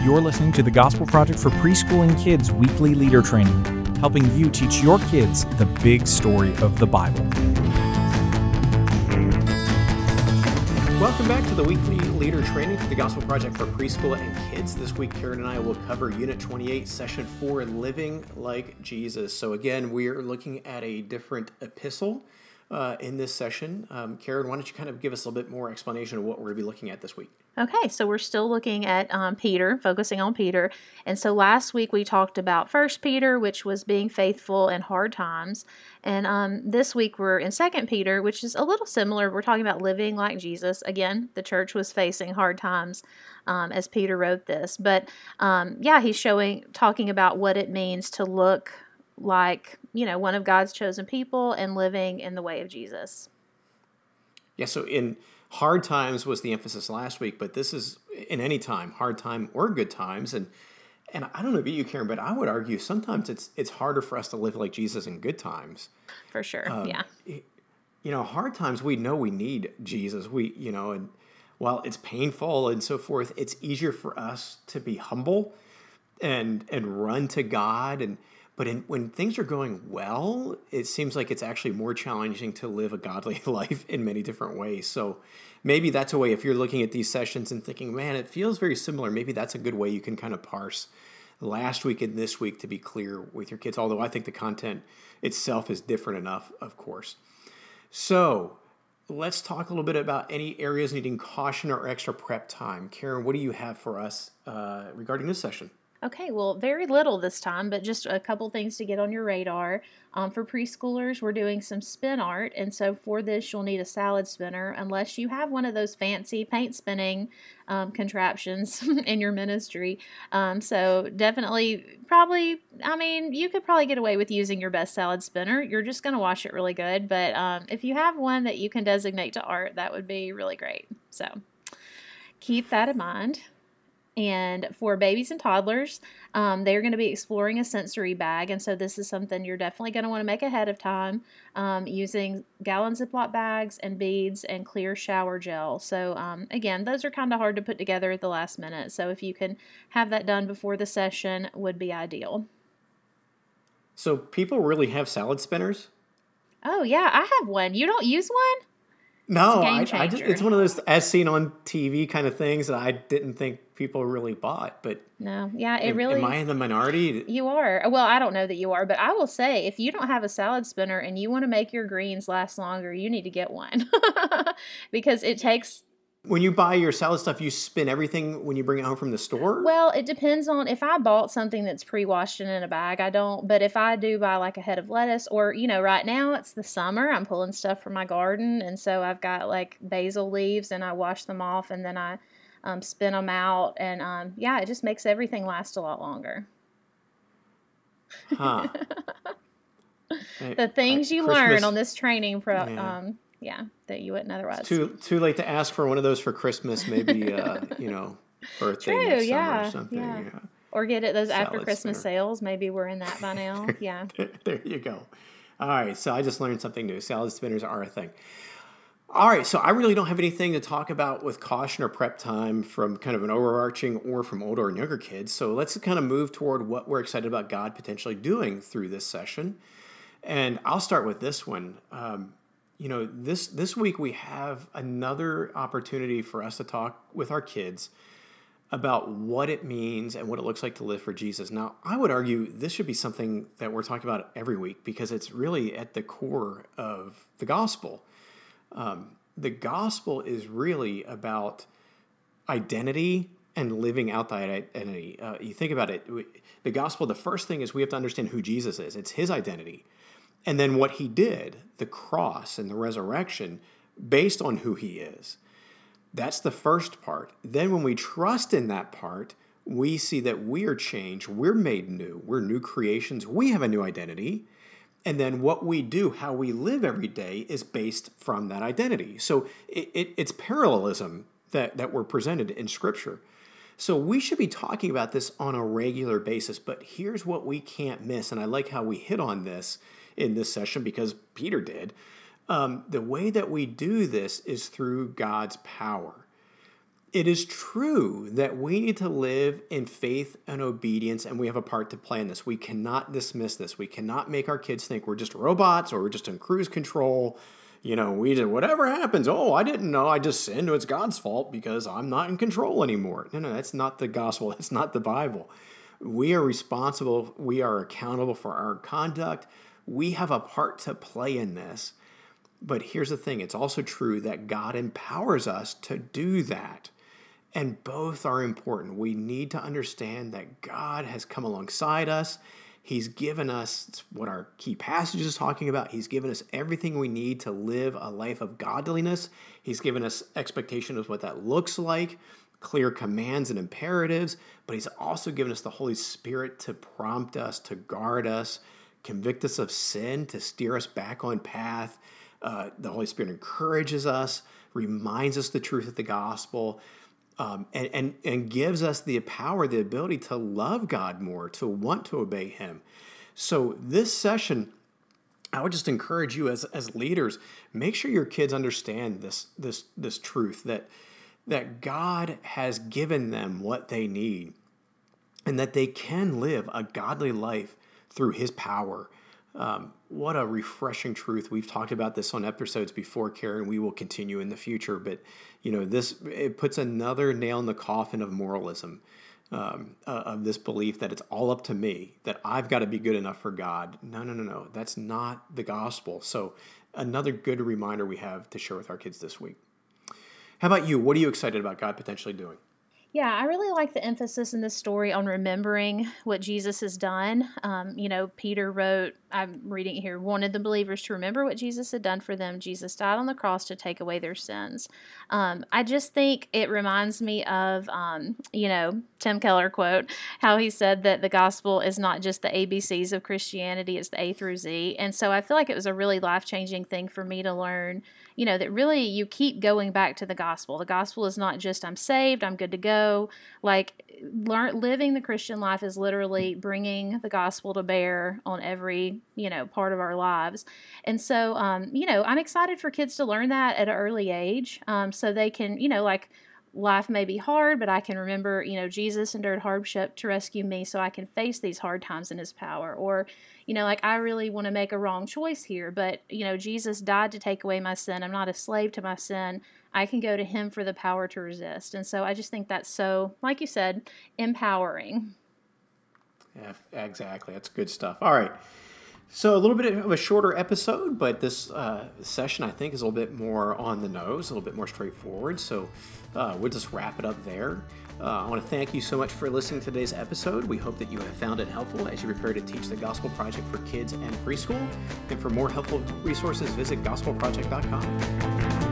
You're listening to the Gospel Project for Preschool and Kids weekly leader training, helping you teach your kids the big story of the Bible. Welcome back to the weekly leader training for the Gospel Project for Preschool and Kids. This week, Karen and I will cover Unit 28, Session 4, Living Like Jesus. So again, we are looking at a different epistle in this session. Karen, why don't you kind of give us a little bit more explanation of what we're going to be looking at this week? Okay, so we're still looking at Peter, focusing on Peter. And so last week we talked about 1 Peter, which was being faithful in hard times. And this week we're in 2 Peter, which is a little similar. We're talking about living like Jesus. Again, the church was facing hard times as Peter wrote this. But he's talking about what it means to look like, one of God's chosen people and living in the way of Jesus. Yeah, so in hard times was the emphasis last week, but this is in any time, hard time or good times. And I don't know about you, Karen, but I would argue sometimes it's harder for us to live like Jesus in good times. For sure, Hard times, we know we need Jesus. And while it's painful and so forth, it's easier for us to be humble and run to God. But when things are going well, it seems like it's actually more challenging to live a godly life in many different ways. So maybe that's a way, if you're looking at these sessions and thinking, man, it feels very similar, maybe that's a good way you can kind of parse last week and this week to be clear with your kids, although I think the content itself is different enough, of course. So let's talk a little bit about any areas needing caution or extra prep time. Karen, what do you have for us regarding this session? Okay, well, very little this time, but just a couple things to get on your radar. For preschoolers, we're doing some spin art, and so for this, you'll need a salad spinner, unless you have one of those fancy paint spinning contraptions in your ministry. So definitely, you could probably get away with using your best salad spinner. You're just going to wash it really good, but if you have one that you can designate to art, that would be really great. So keep that in mind. And for babies and toddlers, they're going to be exploring a sensory bag. And so this is something you're definitely going to want to make ahead of time using gallon Ziploc bags and beads and clear shower gel. So again, those are kind of hard to put together at the last minute. So if you can have that done before the session would be ideal. So people really have salad spinners? Oh, yeah, I have one. You don't use one? No, it's one of those as seen on TV kind of things that I didn't think people really bought. But no, yeah, am I in the minority? You are. Well, I don't know that you are, but I will say if you don't have a salad spinner and you want to make your greens last longer, you need to get one because it takes. When you buy your salad stuff, you spin everything when you bring it home from the store? Well, it depends on if I bought something that's pre-washed and in a bag, I don't. But if I do buy like a head of lettuce or, right now it's the summer, I'm pulling stuff from my garden. And so I've got like basil leaves and I wash them off and then I spin them out. And it just makes everything last a lot longer. Huh. The things you learn on this training program. That you wouldn't otherwise. Too late to ask for one of those for Christmas, maybe, birthday next summer or something. Yeah. Or get those after Christmas sales. Maybe we're in that by now. Yeah. There you go. All right, so I just learned something new. Salad spinners are a thing. All right, so I really don't have anything to talk about with caution or prep time from kind of an overarching or from older and younger kids. So let's kind of move toward what we're excited about God potentially doing through this session. And I'll start with this one. This week we have another opportunity for us to talk with our kids about what it means and what it looks like to live for Jesus. Now, I would argue this should be something that we're talking about every week because it's really at the core of the gospel. The gospel is really about identity and living out that identity. You think about it, the gospel, the first thing is we have to understand who Jesus is. It's his identity. And then what he did, the cross and the resurrection, based on who he is. That's the first part. Then when we trust in that part, we see that we are changed. We're made new. We're new creations. We have a new identity. And then what we do, how we live every day, is based from that identity. So it's parallelism that we're presented in Scripture. So we should be talking about this on a regular basis. But here's what we can't miss. And I like how we hit on this in this session because Peter did. The way that we do this is through God's power. it is true that we need to live in faith and obedience, and we have a part to play in this. We cannot dismiss this. We cannot make our kids think we're just robots or we're just in cruise control. We just, whatever happens, I didn't know, I just sinned, it's God's fault because I'm not in control anymore. No, that's not the gospel. That's not the Bible. We are responsible. We are accountable for our conduct. We have a part to play in this. But here's the thing. It's also true that God empowers us to do that. And both are important. We need to understand that God has come alongside us. He's given us what our key passage is talking about. He's given us everything we need to live a life of godliness. He's given us expectation of what that looks like, clear commands and imperatives, but he's also given us the Holy Spirit to prompt us, to guard us, convict us of sin, to steer us back on path. The Holy Spirit encourages us, reminds us the truth of the gospel, and gives us the power, the ability to love God more, to want to obey him. So this session, I would just encourage you as leaders, make sure your kids understand this truth, that God has given them what they need and that they can live a godly life through his power. What a refreshing truth. We've talked about this on episodes before, Karen. We will continue in the future, but it puts another nail in the coffin of moralism, of this belief that it's all up to me, that I've got to be good enough for God. No. That's not the gospel. So another good reminder we have to share with our kids this week. How about you? What are you excited about God potentially doing? Yeah, I really like the emphasis in this story on remembering what Jesus has done. Peter wrote, I'm reading it here, wanted the believers to remember what Jesus had done for them. Jesus died on the cross to take away their sins. I just think it reminds me of, Tim Keller quote, how he said that the gospel is not just the ABCs of Christianity, it's the A through Z. And so I feel like it was a really life-changing thing for me to learn, that really you keep going back to the gospel. The gospel is not just I'm saved, I'm good to go. Living the Christian life is literally bringing the gospel to bear on every, part of our lives. And so, I'm excited for kids to learn that at an early age, so they can, life may be hard, but I can remember, Jesus endured hardship to rescue me so I can face these hard times in his power. Or, I really want to make a wrong choice here, but, Jesus died to take away my sin. I'm not a slave to my sin. I can go to him for the power to resist. And so I just think that's so, like you said, empowering. Yeah, exactly. That's good stuff. All right. So a little bit of a shorter episode, but this session I think is a little bit more on the nose, a little bit more straightforward. So we'll just wrap it up there. I want to thank you so much for listening to today's episode. We hope that you have found it helpful as you prepare to teach the Gospel Project for kids and preschool. And for more helpful resources, visit gospelproject.com.